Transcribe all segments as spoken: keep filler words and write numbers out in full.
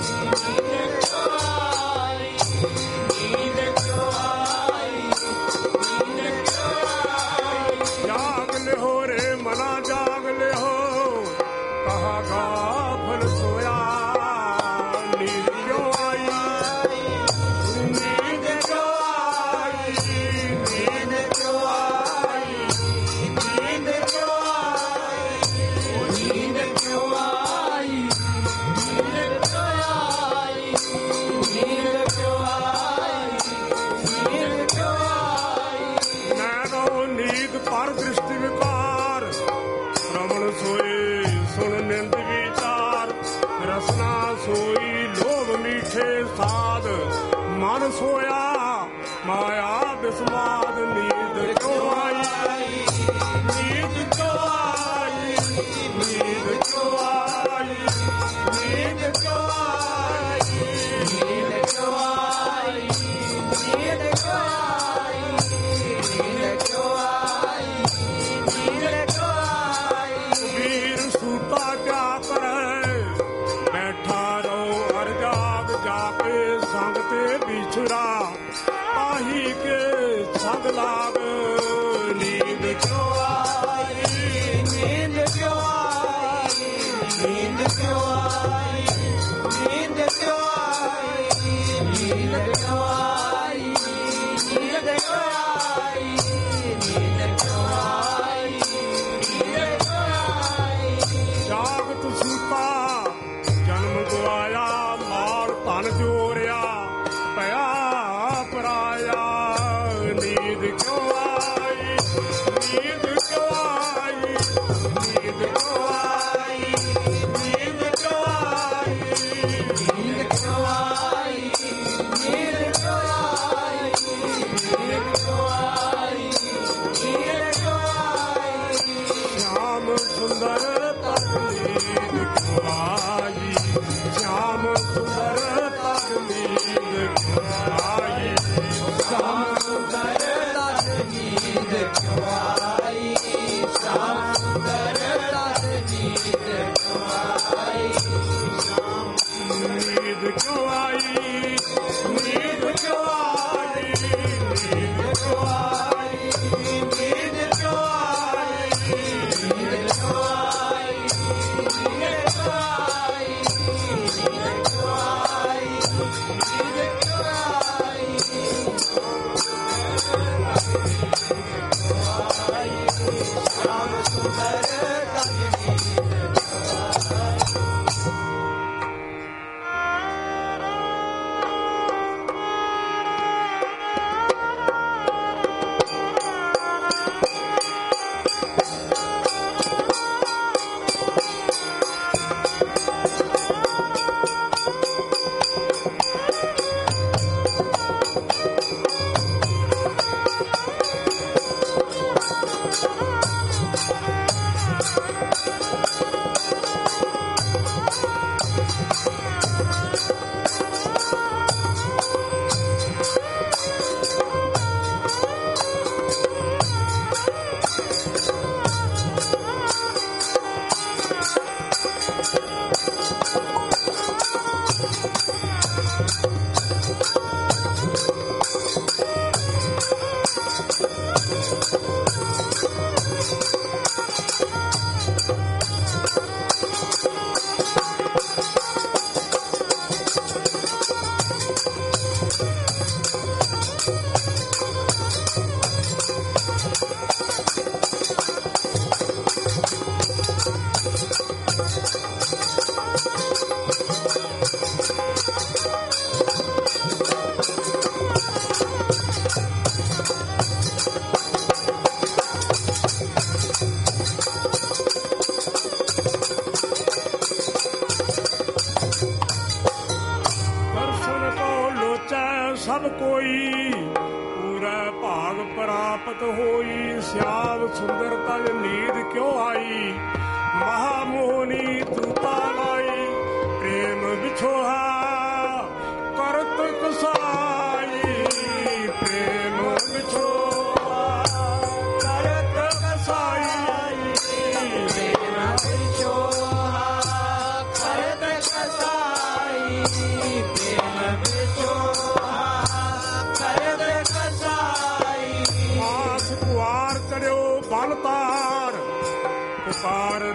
Bye.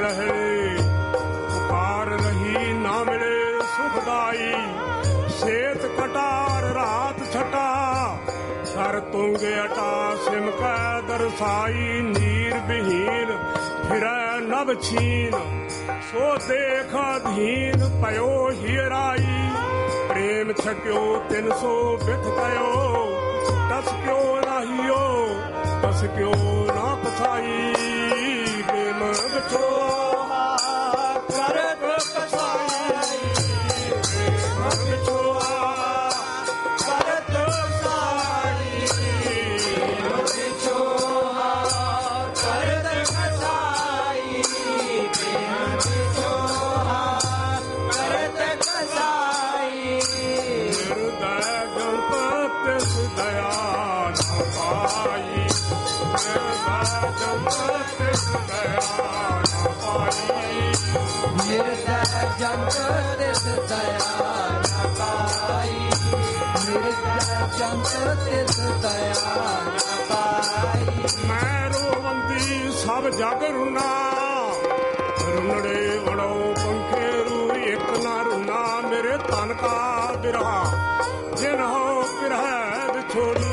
ਰਹੇ ਪੁਕਾਰ ਰਹੀ ਨਾ ਮਿਲੇ ਸੁਖਦਾਈ ਸੇਤ ਕਟਾਰ ਰਾਤ ਛਟਾ ਸਰ ਤੁੰਗ ਅਟਾ ਸਿਮਕੈ ਦਰਸਾਈ ਨੀਰ ਵਿਹੀਨ ਫਿਰੈ ਨਭ ਛੀਨ ਸੋ ਦੇਖ ਅਧੀਨ ਪਇਓ ਹੀਰਾਈ ਪ੍ਰੇਮ ਛਕਿਓ ਤਿੰਨ ਸੌ ਬਿਥ ਪਇਓ ਟਸ ਕਿਉ ਨਾਹੀਓ ਟਸ ਕਿਉ ਨਾ ਪਛਾਈ ਪ੍ਰੇਮ ਵਿਛੋਹਾ ਕਰਤ ਪਛਾਈ ਪ੍ਰੇਮ ਵਿਛੋਹਾ ਕਰਤ ਪਛਾਈ ਪ੍ਰੇਮ ਵਿਛੋਹਾ ਕਰਤ ਪਛਾਈ ਪ੍ਰੇਮ ਵਿਛੋਹਾ ਕਰਤ ਪਛਾਈ ਹਿਰਦੈ ਜੰਤ ਤਿਸ ਦਇਆ ਨ ਪਾਈ ਹਿਰਦੈ ਜੰਤ ਤਿਸ ਦਇਆ ਨ ਪਾਈ ਹਿਰਦੈ ਜੰਤ ਤਿਸ ਦਇਆ ਨ ਪਾਈ ਹਿਰਦੈ ਜੰਤ ਤਿਸ ਦਇਆ ਨ ਪਾਈ ਮੈਂ ਰੋਵੰਦੀ ਸਭ ਜਗ ਰੁਨਾ ਰੁਨੜੇ ਉੜੋ ਪੰਖੇ ਰੂ ਇੱਕ ਨਾ ਰੁਨਾ ਮੇਰੇ ਤਨ ਕਾ ਬਿਰਹਾ ਜਿਨ ਹੋ ਬਿਰਹੈ ਵਿਛੋੜੀ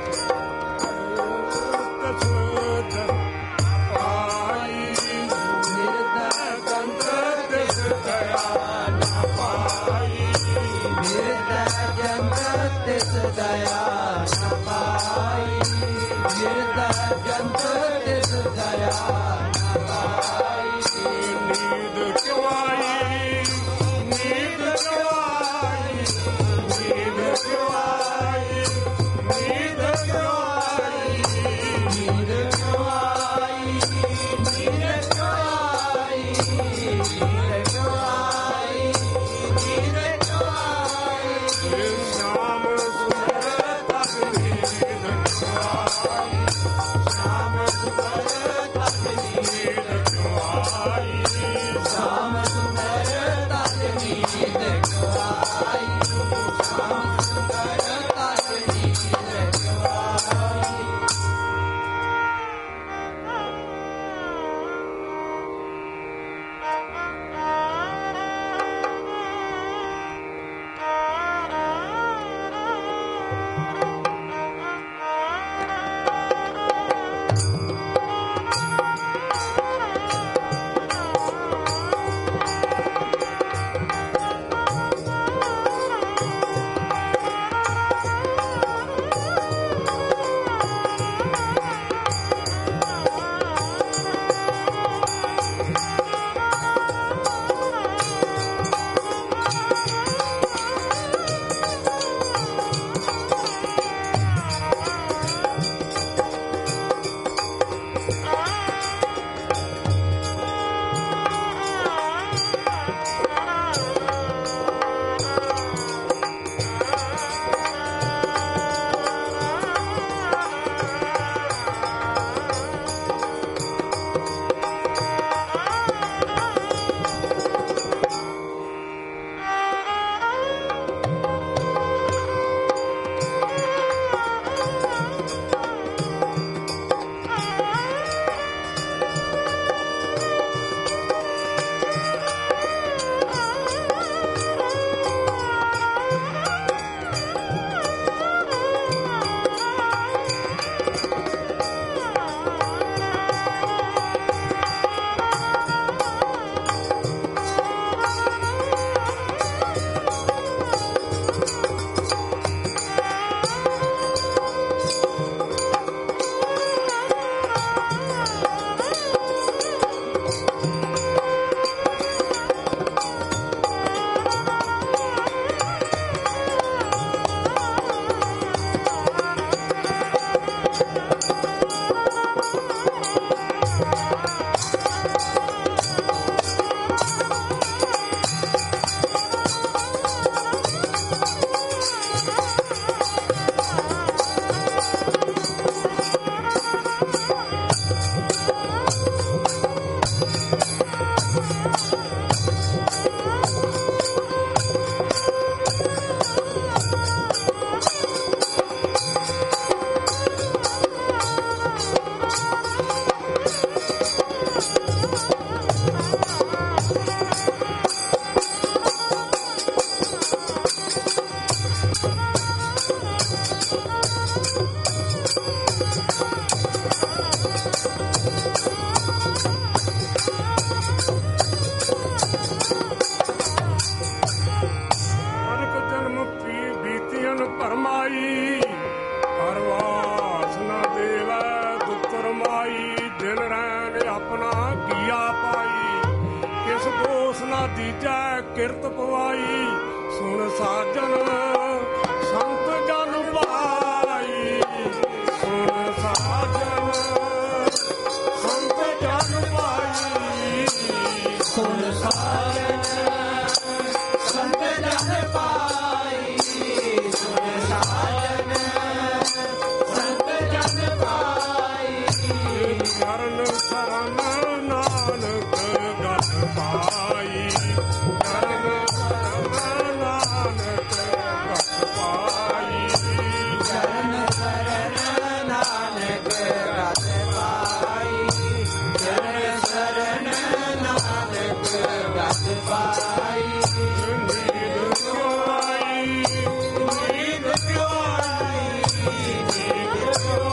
ਪਾਈ ਹਿਰਦੈ ਜੰਤ ਤਿਸ ਦਇਆ ਨ ਪਾਈ ਹਿਰਦੈ ਜੰਤ ਤਿਸ ਦਇਆ ਨ ਪਾਈ ਹਿਰਦੈ ਜੰਤ ਤਿਸ ਦਇਆ ਨ ਪਾਈ ਨੀਂਦ ਕਿਉ ਆਈ ਨੀਂਦ ਕਿਉ ਆਈ ਨੀਂਦ ਕਿਉ ਆਈ ਨੀਂਦ ਕਿਉ ਆਈ ਨੀਂਦ ਕਿਉ ਆਈ ਨੀਂਦ ਕਿਉ ਆਈ ਨੀਂਦ ਕਿਉ ਆਈ ਨੀਂਦ ਕਿਉ ਆਈ ਸ਼ਾਮ ਸੁਰਤ ਭਰਮਾਈ, ਪਰਵਾਸ ਨਾ ਦੇਵੈ ਦੁੱਖ ਰਮਾਈ। ਦਿਨ ਰੈਣ ਆਪਣਾ ਕੀਆ ਪਾਈ, ਕਿਸ ਦੋਸ ਨਾ ਦੀਜੈ ਕਿਰਤ ਪਵਾਈ। ਸੁਣ ਸਾਜਨ ਸੰਤ ਜਨ ਭਾਈ, ਸੁਣ ਸਾਜਨ ਸੰਤ ਜਨ ਭਾਈ। ਸੁਣ ਸਾਜਨ ਸੰਤ ਜਨ ਭਾਈ, ਸੁਣ ਸਾਜਨ ਸੰਤ ਜਨ ਭਾਈ। ਚਰਨ ਸ਼ਰਨ ਨਾਨਕ ਗਤ ਪਾਈ, ਚਰਨ ਸ਼ਰਨ ਨਾਨਕ ਗਤ ਪਾਈ। ਚਰਨ ਸ਼ਰਨ ਨਾਨਕ ਗਤ ਪਾਈ, ਚਰਨ ਸ਼ਰਨ ਨਾਨਕ ਗਤ ਪਾਈ। ਨੀਂਦ ਕਿਉਂ ਆਈ, ਨੀਂਦ ਕਿਉਂ ਆਈ, ਨੀਂਦ ਕਿਉਂ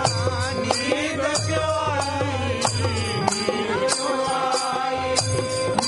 ਆਈ, ਨੀਂਦ ਕਿਉਂ ਆਈ, ਨੀਂਦ ਕਿਉਂ ਆਈ।